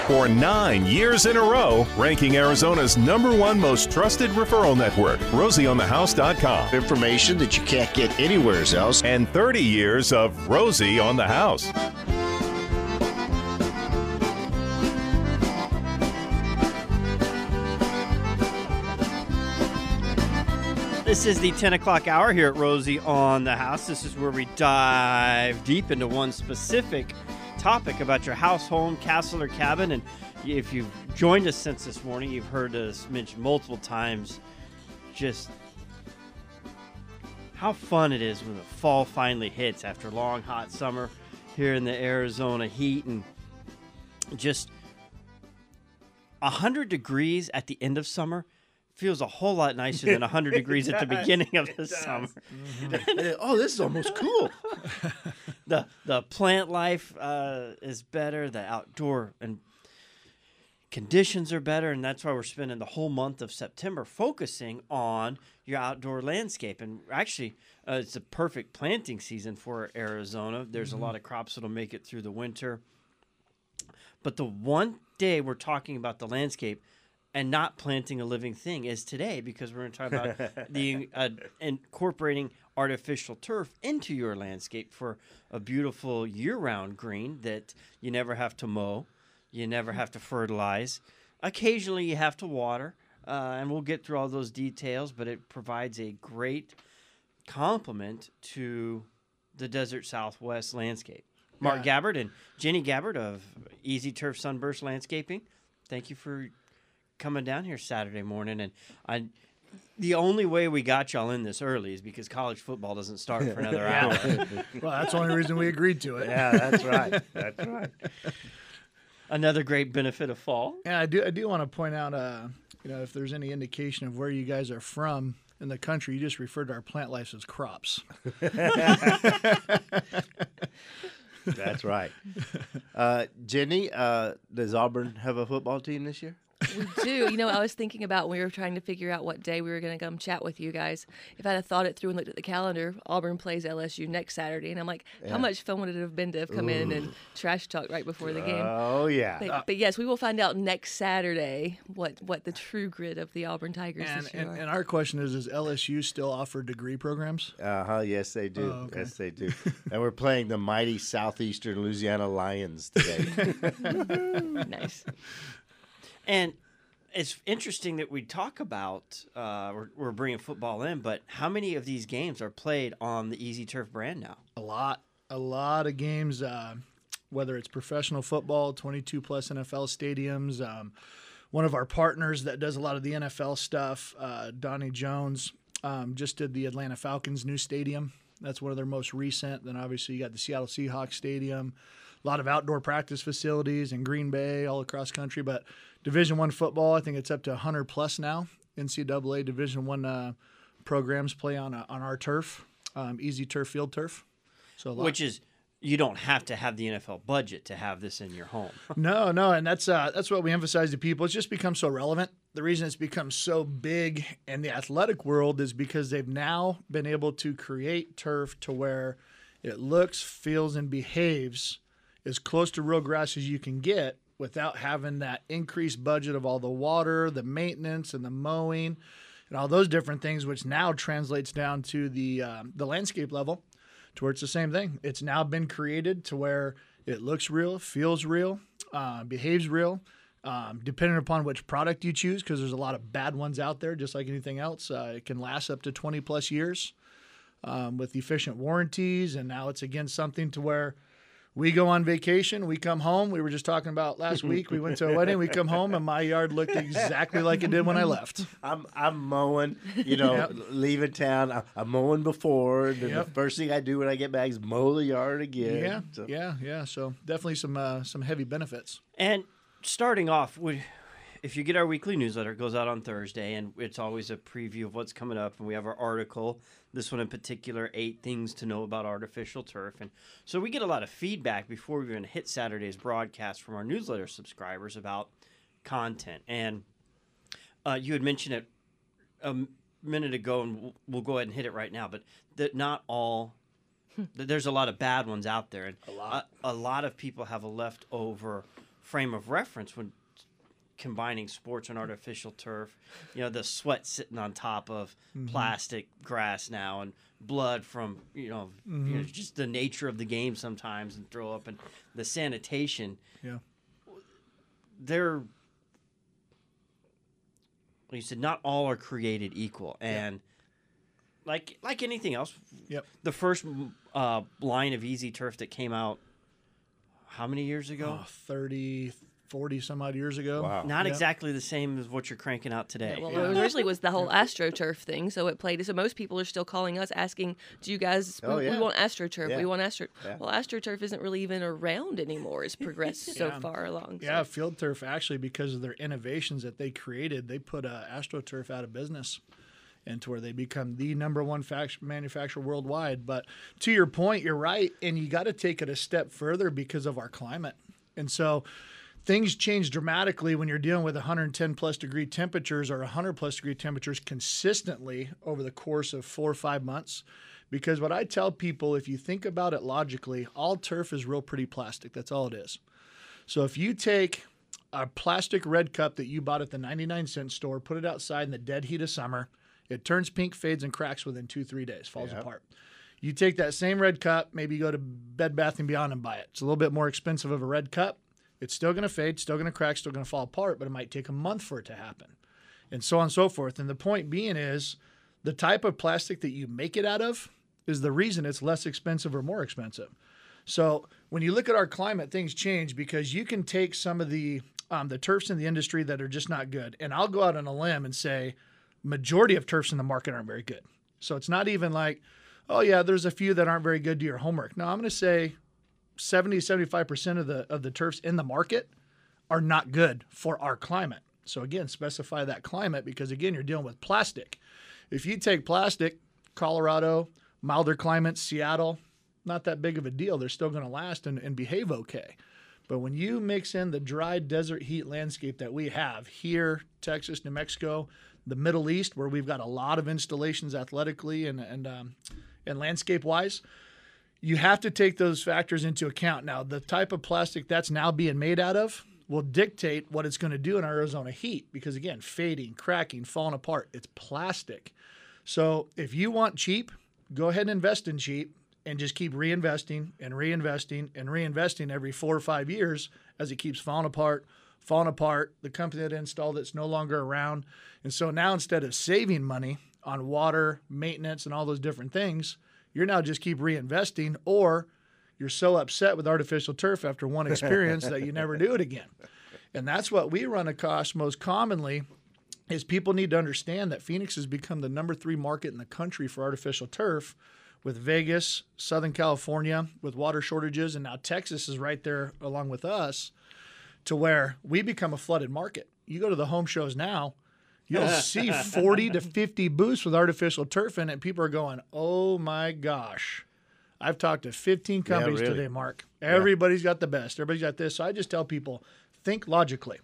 for 9 years in a row, ranking Arizona's #1 most trusted referral network, RosieOnTheHouse.com. Information that you can't get anywhere else. And 30 years of Rosie on the House. This is the 10 o'clock hour here at Rosie on the House. This is where we dive deep into one specific topic about your house, home, castle, or cabin. And if you've joined us since this morning, you've heard us mention multiple times just how fun it is when the fall finally hits after a long, hot summer here in the Arizona heat. And just 100 degrees at the end of summer feels a whole lot nicer than 100 degrees at the beginning of the summer. Mm-hmm. Oh, this is almost cool. The plant life is better. The outdoor and conditions are better, and that's why we're spending the whole month of September focusing on your outdoor landscape. And actually, it's a perfect planting season for Arizona. There's a lot of crops that'll make it through the winter. But the one day we're talking about the landscape and not planting a living thing is today, because we're going to talk about the incorporating artificial turf into your landscape for a beautiful year-round green that you never have to mow, you never have to fertilize. Occasionally you have to water, and we'll get through all those details, but it provides a great complement to the Desert Southwest landscape. Mark Gabbard and Jenny Gabbard of Easy Turf Sunburst Landscaping, thank you for coming down here Saturday morning. And the only way we got y'all in this early is because college football doesn't start for another hour. Well, that's the only reason we agreed to it. Yeah, that's right. That's right. Another great benefit of fall. Yeah, I do want to point out, if there's any indication of where you guys are from in the country, you just referred to our plant life as crops. That's right. Jenny, does Auburn have a football team this year? We do. I was thinking about when we were trying to figure out what day we were going to come chat with you guys. If I had thought it through and looked at the calendar, Auburn plays LSU next Saturday. And I'm like, how much fun would it have been to have come in and trash talk right before the game? Oh, yeah. But yes, we will find out next Saturday what the true grid of the Auburn Tigers this year are. And our question is, does LSU still offer degree programs? Yes, they do. Oh, okay. Yes, they do. And we're playing the mighty Southeastern Louisiana Lions today. Nice. And it's interesting that we talk about, we're bringing football in, but how many of these games are played on the Easy Turf brand now? A lot of games, whether it's professional football, 22-plus NFL stadiums. One of our partners that does a lot of the NFL stuff, Donnie Jones, just did the Atlanta Falcons' new stadium. That's one of their most recent. Then obviously you got the Seattle Seahawks stadium. A lot of outdoor practice facilities in Green Bay, all across country. But Division I football, I think it's up to 100-plus now. NCAA Division I programs play on our turf, Easy Turf, Field Turf. Which is, you don't have to have the NFL budget to have this in your home. No, and that's what we emphasize to people. It's just become so relevant. The reason it's become so big in the athletic world is because they've now been able to create turf to where it looks, feels, and behaves as close to real grass as you can get without having that increased budget of all the water, the maintenance, and the mowing, and all those different things, which now translates down to the landscape level, to where it's the same thing. It's now been created to where it looks real, feels real, behaves real, depending upon which product you choose, because there's a lot of bad ones out there, just like anything else. It can last up to 20-plus years with efficient warranties, and now it's, again, something to where we go on vacation, we come home. We were just talking about last week. We went to a wedding. We come home, and my yard looked exactly like it did when I left. I'm mowing, leaving town. I'm mowing before. And the first thing I do when I get back is mow the yard again. Yeah. So definitely some heavy benefits. And starting off, if you get our weekly newsletter, it goes out on Thursday, and it's always a preview of what's coming up. And we have our article, this one in particular, 8 things to know about artificial turf. And so we get a lot of feedback before we even hit Saturday's broadcast from our newsletter subscribers about content. And you had mentioned it a minute ago, and we'll go ahead and hit it right now, but that not all there's a lot of bad ones out there, and a lot of people have a leftover frame of reference when combining sports and artificial turf. The sweat sitting on top of plastic grass now, and blood from just the nature of the game sometimes, and throw up, and the sanitation. Yeah, they're, like you said, not all are created equal, and like anything else. Yep. The first line of Easy Turf that came out, how many years ago? 30, 40 some odd years ago. Wow. Not exactly the same as what you're cranking out today. Well, it originally was the whole AstroTurf thing, so it played. So most people are still calling us asking, "Do you guys? We want AstroTurf. Yeah. We want Astro." Yeah. Well, AstroTurf isn't really even around anymore. It's progressed so far along. So. Yeah, Field Turf actually, because of their innovations that they created, they put AstroTurf out of business, and to where they become the number one manufacturer worldwide. But to your point, you're right, and you got to take it a step further because of our climate. And so things change dramatically when you're dealing with 110 plus degree temperatures or 100 plus degree temperatures consistently over the course of 4 or 5 months. Because what I tell people, if you think about it logically, all turf is real pretty plastic. That's all it is. So if you take a plastic red cup that you bought at the 99-cent store, put it outside in the dead heat of summer, it turns pink, fades, and cracks within 2-3 days, falls apart. You take that same red cup, maybe you go to Bed Bath & Beyond and buy it. It's a little bit more expensive of a red cup. It's still going to fade, still going to crack, still going to fall apart, but it might take a month for it to happen, and so on and so forth. And the point being is the type of plastic that you make it out of is the reason it's less expensive or more expensive. So when you look at our climate, things change because you can take some of the turfs in the industry that are just not good, and I'll go out on a limb and say majority of turfs in the market aren't very good. So it's not even like, oh yeah, there's a few that aren't very good, do your homework. No, I'm going to say 70-75% of the turfs in the market are not good for our climate. So again, specify that climate because again, you're dealing with plastic. If you take plastic, Colorado, milder climates, Seattle, not that big of a deal. They're still going to last and behave okay. But when you mix in the dry desert heat landscape that we have here, Texas, New Mexico, the Middle East, where we've got a lot of installations athletically and landscape-wise, you have to take those factors into account. Now, the type of plastic that's now being made out of will dictate what it's going to do in Arizona heat because, again, fading, cracking, falling apart, it's plastic. So if you want cheap, go ahead and invest in cheap and just keep reinvesting and reinvesting and reinvesting every 4 or 5 years as it keeps falling apart. The company that installed it's no longer around. And so now instead of saving money on water, maintenance, and all those different things, you're now just keep reinvesting, or you're so upset with artificial turf after one experience that you never do it again. And that's what we run across most commonly is people need to understand that Phoenix has become the number 3 market in the country for artificial turf, with Vegas, Southern California, with water shortages, and now Texas is right there along with us, to where we become a flooded market. You go to the home shows now, you'll see 40 to 50 booths with artificial turf in it. People are going, oh my gosh. I've talked to 15 companies today, Mark. Everybody's got the best. Everybody's got this. So I just tell people, think logically.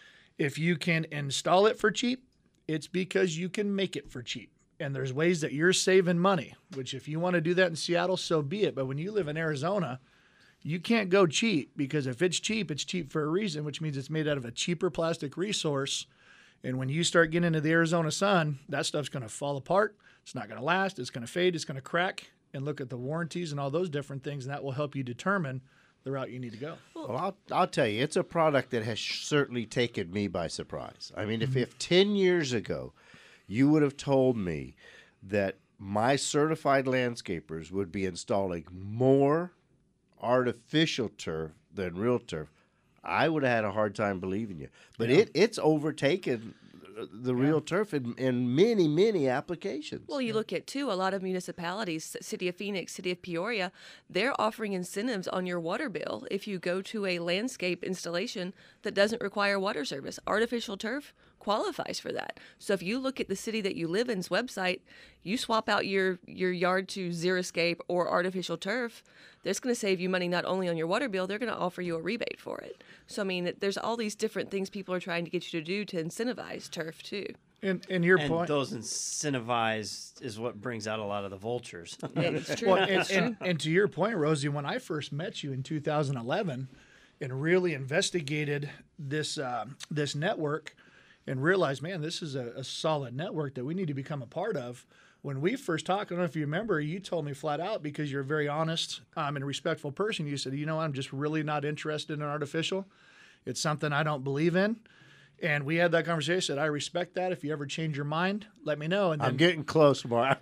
If you can install it for cheap, it's because you can make it for cheap. And there's ways that you're saving money, which if you want to do that in Seattle, so be it. But when you live in Arizona, you can't go cheap because if it's cheap for a reason, which means it's made out of a cheaper plastic resource. And when you start getting into the Arizona sun, that stuff's going to fall apart. It's not going to last. It's going to fade. It's going to crack. And look at the warranties and all those different things, and that will help you determine the route you need to go. Well, I'll tell you, it's a product that has certainly taken me by surprise. I mean, if 10 years ago you would have told me that my certified landscapers would be installing more artificial turf than real turf, I would have had a hard time believing you. But it's overtaken the real turf in many, many applications. Well, you look at, too, a lot of municipalities, City of Phoenix, City of Peoria, they're offering incentives on your water bill if you go to a landscape installation that doesn't require water service. Artificial turf qualifies for that. So if you look at the city that you live in's website, you swap out your yard to Xeriscape or artificial turf, that's going to save you money not only on your water bill, they're going to offer you a rebate for it. So, I mean, there's all these different things people are trying to get you to do to incentivize turf, too. And your and point, those incentivized is what brings out a lot of the vultures. It's true. well, and to your point, Rosie, when I first met you in 2011, and really investigated this this network and realized, man, this is a solid network that we need to become a part of. When we first talked, I don't know if you remember, you told me flat out, because you're a very honest and respectful person, you said, I'm just really not interested in artificial. It's something I don't believe in. And we had that conversation. I said, I respect that. If you ever change your mind, let me know. And then, I'm getting close, Mark.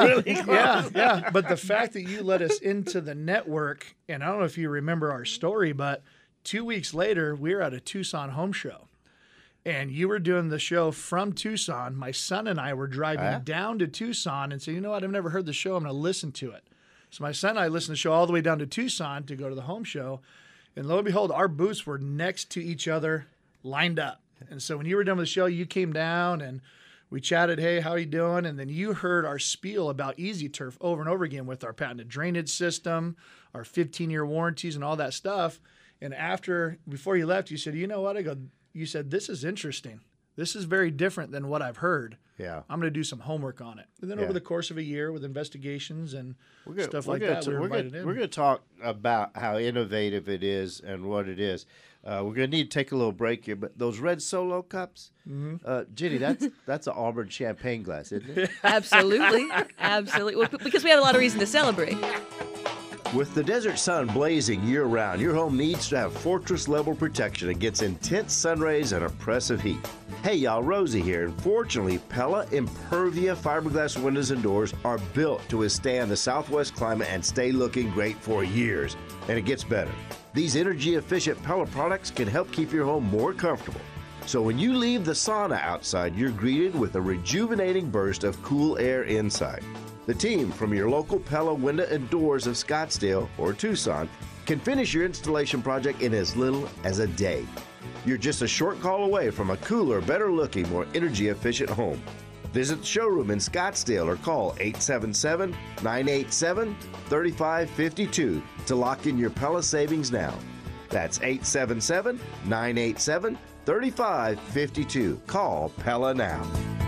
Yeah. But the fact that you let us into the network, and I don't know if you remember our story, but 2 weeks later, we were at a Tucson home show. And you were doing the show from Tucson. My son and I were driving down to Tucson and said, you know what, I've never heard the show. I'm going to listen to it. So my son and I listened to the show all the way down to Tucson to go to the home show. And lo and behold, our booths were next to each other, lined up. And so when you were done with the show, you came down and we chatted, hey, how are you doing? And then you heard our spiel about Easy Turf over and over again with our patented drainage system, our 15-year warranties and all that stuff. And before you left, you said, you know what? You said, this is interesting. This is very different than what I've heard. Yeah. I'm going to do some homework on it. And then over the course of a year with investigations and stuff like that, we were invited in. We're going to talk about how innovative it is and what it is. We're going to need to take a little break here, but those red Solo cups, Jenny, that's an Auburn champagne glass, isn't it? Absolutely. Absolutely. Well, because we have a lot of reason to celebrate. With the desert sun blazing year-round, your home needs to have fortress-level protection against intense sun rays and oppressive heat. Hey, y'all, Rosie here, and fortunately, Pella Impervia fiberglass windows and doors are built to withstand the Southwest climate and stay looking great for years. And it gets better. These energy-efficient Pella products can help keep your home more comfortable. So when you leave the sauna outside, you're greeted with a rejuvenating burst of cool air inside. The team from your local Pella Window and Doors of Scottsdale or Tucson can finish your installation project in as little as a day. You're just a short call away from a cooler, better-looking, more energy-efficient home. Visit the showroom in Scottsdale or call 877-987-3552 to lock in your Pella savings now. That's 877-987-3552. Call Pella now.